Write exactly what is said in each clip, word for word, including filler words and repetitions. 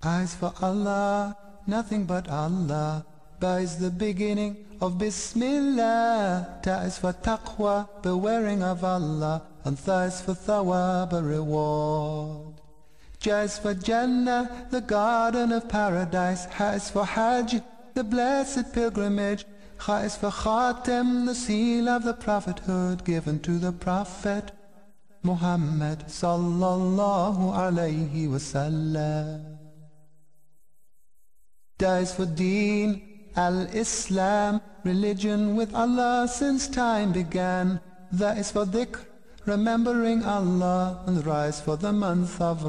Eyes for Allah, nothing but Allah. Ba is the beginning of Bismillah. Ta is for taqwa, bewaring of Allah. And Tha is for thawab, a reward. Ja is for Jannah, the garden of paradise. Ha is for Hajj, the blessed pilgrimage. Kha is for Khatem, the seal of the prophethood given to the Prophet Muhammad sallallahu alayhi wasallam. Da is for Deen, al-Islam, religion with Allah since time began. That is for dhikr, remembering Allah. And rise for the month of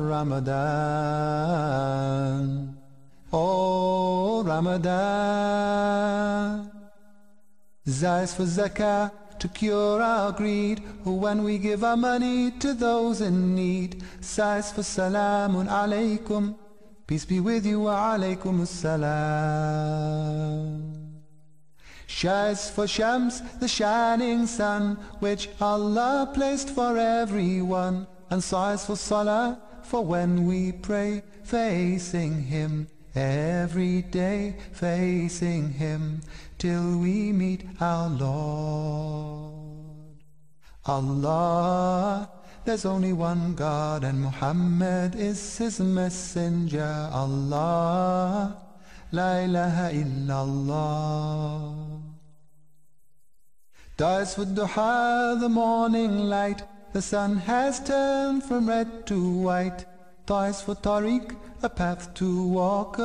Ramadan. Oh Ramadan. Za is for zakah, to cure our greed, when we give our money to those in need. Sa is for salamun alaykum, peace be with you, wa alaykum as-salam. Sha is for Shams, the shining sun, which Allah placed for everyone. And Sa is for Salah, for when we pray, facing Him. Every day facing Him, till we meet our Lord. Allah, there's only one God, and Muhammad is His messenger. Allah, La ilaha illallah. Da is for Duha, the morning light. The sun has turned from red to white. Ta is for Tariq, a path to walk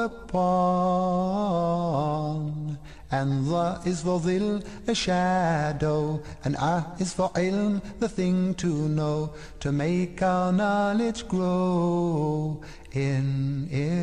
upon. And Dha is for Dhil, a shadow. And Ah is for Ilm, the thing to know, to make our knowledge grow in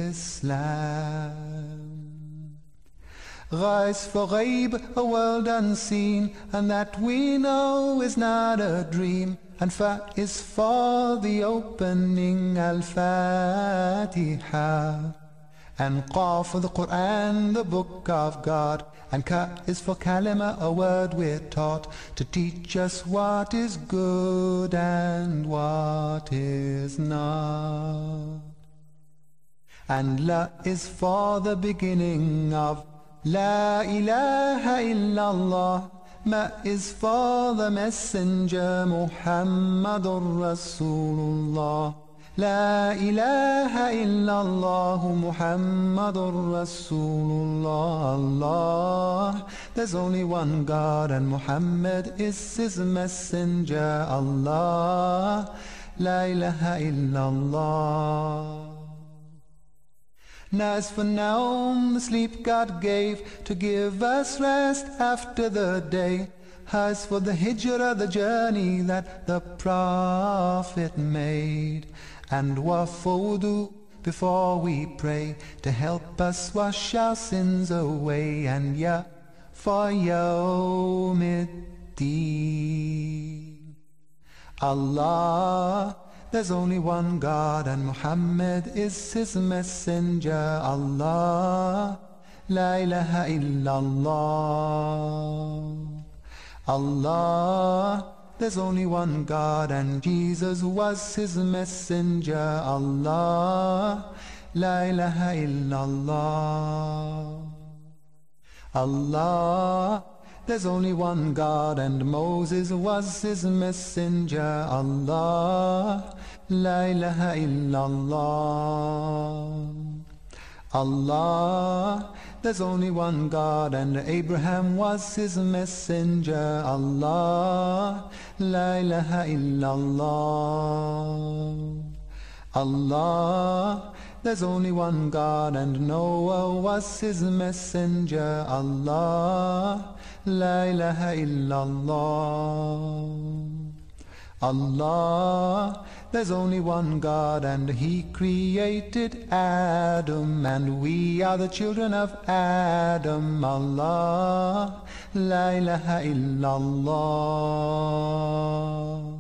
Islam. Gha is for Ghaib, a world unseen, and that we know is not a dream. And Fa is for the opening, Al-Fatiha. And Qa for the Quran, the book of God. And Ka is for Kalima, a word we're taught, to teach us what is good and what is not. And La is for the beginning of La ilaha illallah. Ma is for the messenger, Muhammadur Rasulullah. La ilaha illallah, Muhammadur Rasulullah. Allah, there's only one God, and Muhammad is His messenger. Allah, La ilaha illallah. Na is for Naum, the sleep God gave to give us rest after the day. Ha is for the hijrah, the journey that the Prophet made. And Wafudu, before we pray, to help us wash our sins away. And Ya for Yawmiddin. Allah, there's only one God, and Muhammad is His messenger. Allah, La ilaha illallah. Allah, there's only one God, and Jesus was His messenger. Allah, La ilaha illallah. Allah, there's only one God, and Moses was His messenger. Allah, La ilaha illallah. Allah, there's only one God, and Abraham was His messenger. Allah, La ilaha illallah. Allah, there's only one God, and Noah was His messenger. Allah, La ilaha illallah. Allah, there's only one God, and He created Adam, and we are the children of Adam. Allah, La ilaha illallah.